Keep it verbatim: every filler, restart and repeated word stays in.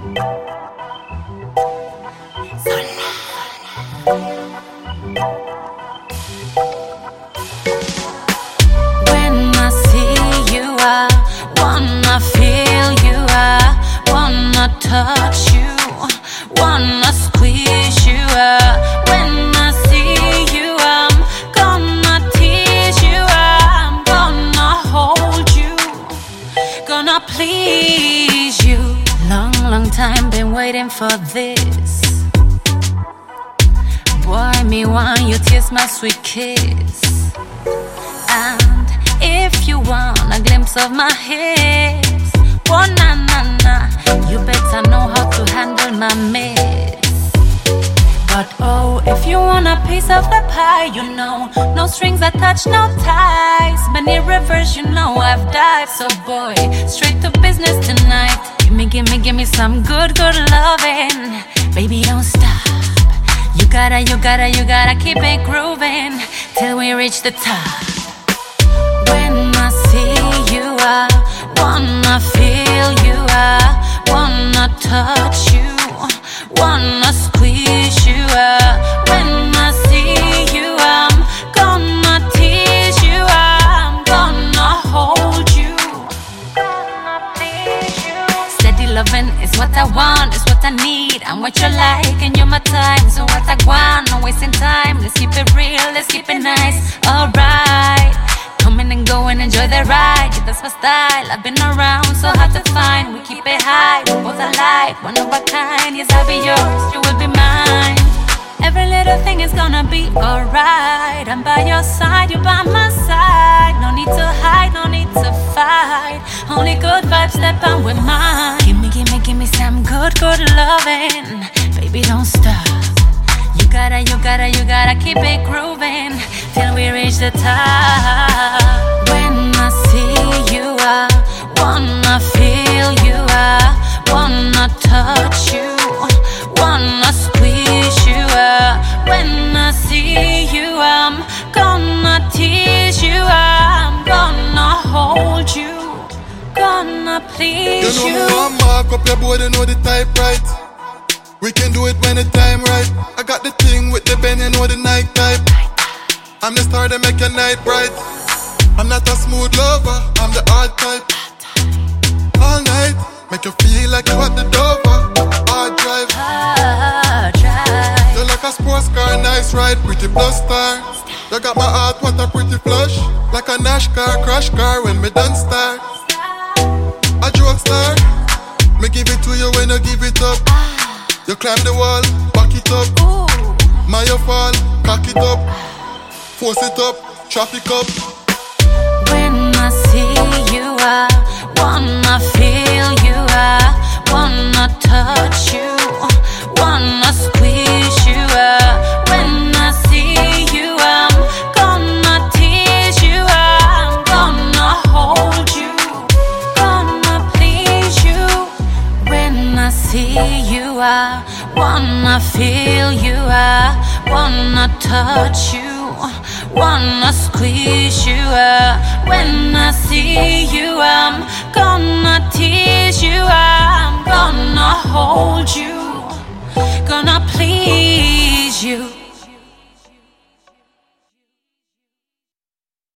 When I see you, I wanna feel you, I wanna touch you, wanna squeeze you. I, when I see you, I'm gonna tease you, I'm gonna hold you, gonna please you. Long, long time been waiting for this. Boy, me want you taste my sweet kiss. And if you want a glimpse of my hips, oh na na na, you better know how to handle my mess. But oh, if you want a piece of the pie, you know, no strings attached, no ties. Many rivers, you know I've dived. So boy, straight to business tonight. Give me, give me, give me some good, good loving. Baby, don't stop. You gotta, you gotta, you gotta keep it grooving till we reach the top. When I see you, I wanna feel you, I wanna touch you, wanna squeeze you. I, when I see you, I'm gonna tease you, I'm gonna hold you, gonna please you. Steady loving is what I want, is what I need. I'm what you like and you're my time. So what I want, no wasting time. Let's keep it real, let's keep it nice. Alright, coming and going, enjoy the ride. Yeah, that's my style, I've been around, so hard to find. We keep it high, we both alike, one of a kind. Yes, I'll be yours, you will be mine. Every little thing is gonna be alright. I'm by your side, you're by my side. No need to hide, no need to fight. Only good vibes, step on with mine. Give me, give me, give me some good, good loving. Baby, don't stop. You gotta, you gotta, you gotta keep it grooving till we reach the top. When I see you, I wanna feel you, I wanna touch you, wanna squeeze you. I, when I see you, I'm gonna tease you, I'm gonna hold you, gonna please you. You know me want mark up your board, you know the type right. We can do it when the time right. I got the thing with the bend, you know the night type. I'm the star that make your night bright. I'm not a smooth lover, I'm the hard type. All night, make you feel like you at the Dover. Hard drive, hard drive. you're like a sports car, nice ride, pretty plus star. You got my heart, what a pretty flush. Like a Nash car, crash car when me done start. A joke star, me give it to you when you give it up. You climb the wall, back it up. Ooh. My you fall, cock it up. Force it up, traffic up. When I see you, I wanna feel you, I wanna touch you, wanna squeeze you. I, when I see you, I'm gonna tease you, I'm gonna hold you, gonna please you. When I see you, I wanna feel you, I wanna touch you, wanna squeeze you. Uh, when I see you, I'm gonna tease you, I'm gonna hold you, gonna please you.